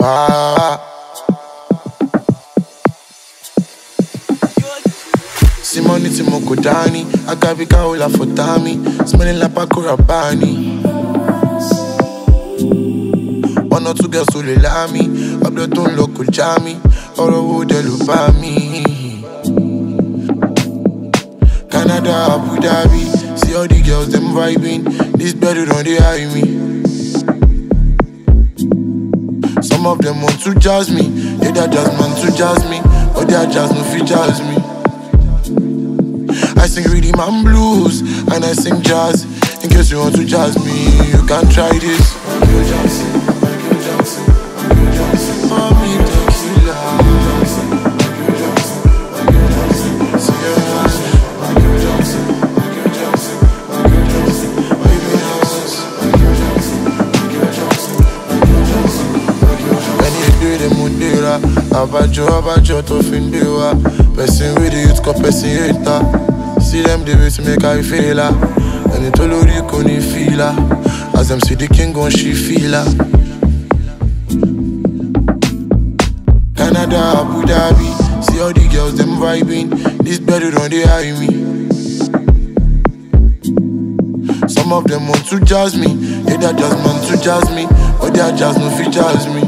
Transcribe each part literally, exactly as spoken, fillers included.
Ah. Simoni Timoko Dani, Agabika Ola Fotami, smelling like Paco Rabanne. One or two girls who love me, Abdo Ton Loco Jami, or a wood me. Canada, Abu Dhabi, see all the girls them vibing. This better don't they hide me. Some of them want to jazz me, they that jazz man to jazz me, but they are jazz no fit jazz me. I sing rhythm and blues, and I sing jazz. In case you want to jazz me, you can try this. Michael Jackson, Michael Jackson, Michael Jackson, Mommy Tequila. Michael Jackson, Michael Jackson, Sierra Michael Jackson, Michael Jackson, Michael Jackson, Baby House. Michael Jackson, Michael Jackson, Michael Jackson, Michael Jackson. When you do the Mundira, Abajo, Abajo, Tofindewa. Person with the youth, cause person hater. See them, they way to make I feel her. And it's all you can feel her. As them see the king gon' she feel her. Canada, Abu Dhabi, see all the girls them vibing. This better don't they hide me. Some of them want to jazz me, they that jazz man to jazz me, but they are jazz no fit jazz me.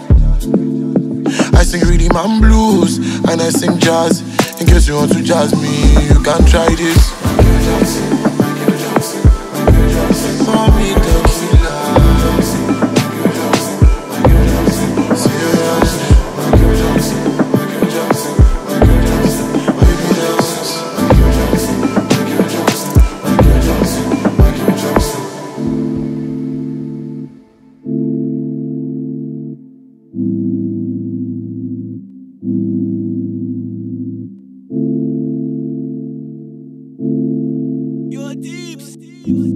I sing rhythm and blues, and I sing jazz. In case you want to jazz me, you can try this. Michael Jackson, Michael Jackson, Michael Jackson, Mommy Tequila. Michael Jackson, Michael Jackson, Sierra Michael Jackson, Michael Jackson, Michael Jackson, Baby House. Michael Jackson, Michael Jackson, Michael Jackson, Michael Jackson. You're deep.